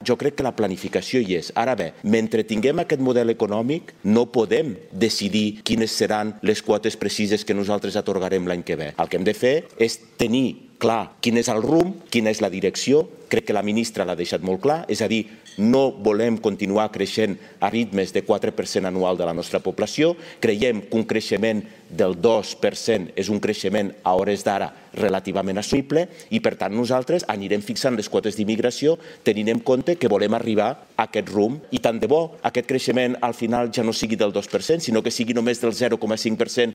jo crec que la planificació hi és. Ara bé, mentre tinguem aquest model econòmic, no podem decidir quines seran les quotes precises que nosaltres atorgarem l'any que ve. El que hem de fer és tenir clar quin és el rumb, quina és la direcció. Crec que la ministra l'ha deixat molt clar, és a dir, no volem continuar creixent a ritmes de 4% anual de la nostra població. Creiem que un creixement del 2% és un creixement a hores d'ara relativament assumible i, per tant, nosaltres anirem fixant les quotes d'immigració tenint en compte que volem arribar a aquest rumb i tant de bo aquest creixement al final ja no sigui del 2%, sinó que sigui només del 0,5%